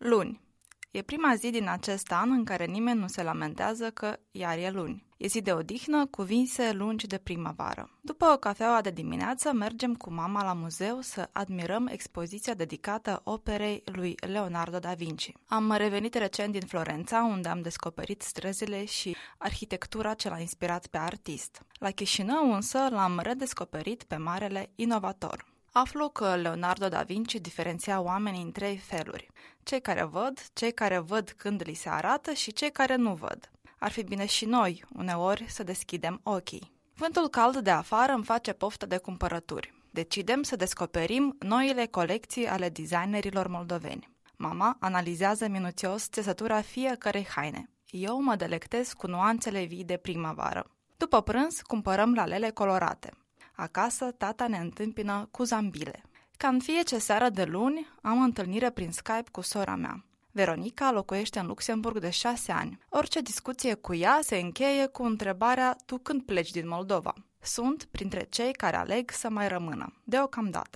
Luni. E prima zi din acest an în care nimeni nu se lamentează că iar e luni. E zi de odihnă cu vise lungi de primăvară. După o cafeaua de dimineață, mergem cu mama la muzeu să admirăm expoziția dedicată operei lui Leonardo da Vinci. Am revenit recent din Florența, unde am descoperit străzile și arhitectura ce l-a inspirat pe artist. La Chișinău însă l-am redescoperit pe marele inovator. Aflu că Leonardo da Vinci diferenția oamenii în 3 feluri. Cei care văd, cei care văd când li se arată și cei care nu văd. Ar fi bine și noi, uneori, să deschidem ochii. Vântul cald de afară îmi face poftă de cumpărături. Decidem să descoperim noile colecții ale designerilor moldoveni. Mama analizează minuțios țesătura fiecărei haine. Eu mă delectez cu nuanțele vii de primăvară. După prânz, cumpărăm lalele colorate. Acasă, tata ne întâmpină cu zambile. Ca în fiecare seară de luni, am întâlnire prin Skype cu sora mea. Veronica locuiește în Luxemburg de 6 ani. Orice discuție cu ea se încheie cu întrebarea: tu când pleci din Moldova? Sunt printre cei care aleg să mai rămână, deocamdată.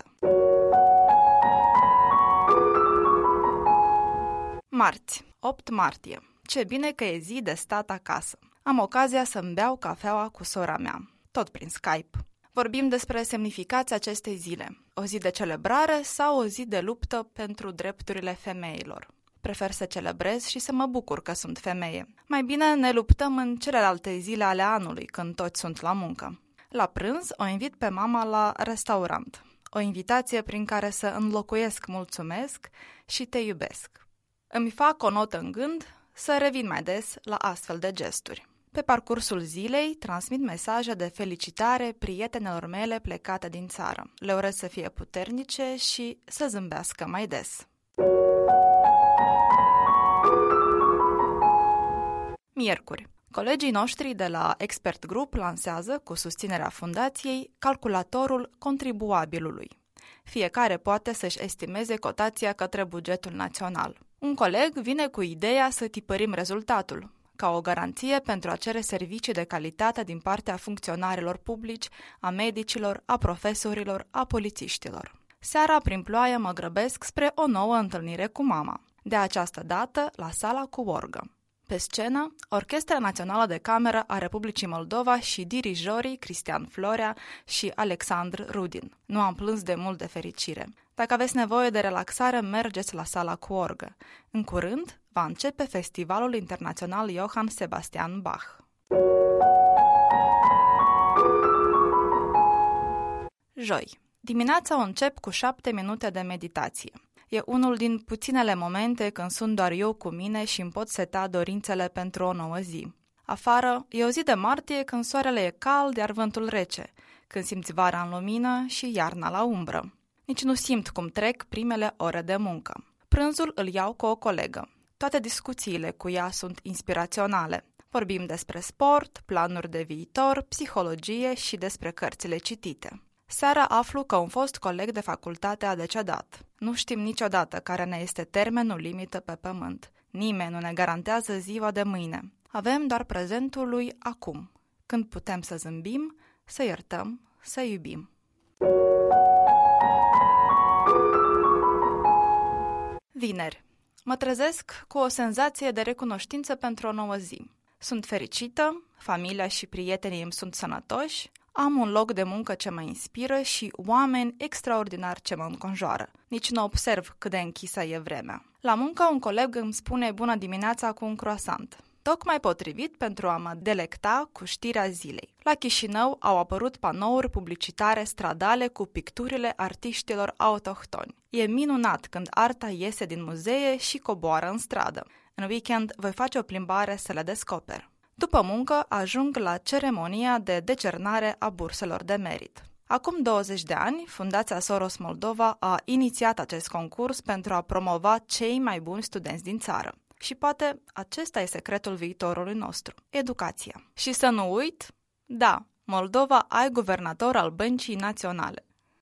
Marți, 8 martie. Ce bine că e zi de stat acasă. Am ocazia să-mi beau cafeaua cu sora mea, tot prin Skype. Vorbim despre semnificația acestei zile. O zi de celebrare sau o zi de luptă pentru drepturile femeilor? Prefer să celebrez și să mă bucur că sunt femeie. Mai bine ne luptăm în celelalte zile ale anului, când toți sunt la muncă. La prânz o invit pe mama la restaurant. O invitație prin care să înlocuiesc mulțumesc și te iubesc. Îmi fac o notă în gând să revin mai des la astfel de gesturi. Pe parcursul zilei transmit mesaje de felicitare prietenelor mele plecate din țară. Le urez să fie puternice și să zâmbească mai des. Miercuri. Colegii noștri de la Expert Group lansează, cu susținerea fundației, calculatorul contribuabilului. Fiecare poate să-și estimeze cotația către bugetul național. Un coleg vine cu ideea să tipărim rezultatul, ca o garanție pentru a cere servicii de calitate din partea funcționarilor publici, a medicilor, a profesorilor, a polițiștilor. Seara, prin ploaie, mă grăbesc spre o nouă întâlnire cu mama. De această dată, la sala cu orgă. Pe scenă, Orchestra Națională de Cameră a Republicii Moldova și dirijorii Cristian Florea și Alexandru Rudin. Nu am plâns de mult de fericire. Dacă aveți nevoie de relaxare, mergeți la sala cu orgă. În curând, va începe Festivalul Internațional Johann Sebastian Bach. Joi. Dimineața o încep cu 7 minute de meditație. E unul din puținele momente când sunt doar eu cu mine și îmi pot seta dorințele pentru o nouă zi. Afară e o zi de martie când soarele e cald, iar vântul rece, când simți vara în lumină și iarna la umbră. Nici nu simt cum trec primele ore de muncă. Prânzul îl iau cu o colegă. Toate discuțiile cu ea sunt inspiraționale. Vorbim despre sport, planuri de viitor, psihologie și despre cărțile citite. Seara aflu că un fost coleg de facultate a decedat. Nu știm niciodată care ne este termenul limită pe pământ. Nimeni nu ne garantează ziua de mâine. Avem doar prezentul lui acum, când putem să zâmbim, să iertăm, să iubim. Vineri. Mă trezesc cu o senzație de recunoștință pentru o nouă zi. Sunt fericită, familia și prietenii îmi sunt sănătoși, am un loc de muncă ce mă inspiră și oameni extraordinari ce mă înconjoară. Nici nu observ cât de închisă e vremea. La muncă un coleg îmi spune bună dimineața cu un croissant. Tocmai potrivit pentru a mă delecta cu știrea zilei. La Chișinău au apărut panouri publicitare stradale cu picturile artiștilor autohtoni. E minunat când arta iese din muzee și coboară în stradă. În weekend voi face o plimbare să le descoper. După muncă ajung la ceremonia de decernare a burselor de merit. Acum 20 de ani, Fundația Soros Moldova a inițiat acest concurs pentru a promova cei mai buni studenți din țară. Și poate acesta e secretul viitorului nostru, educația. Și să nu uit, da, Moldova ai guvernator al Băncii Naționale.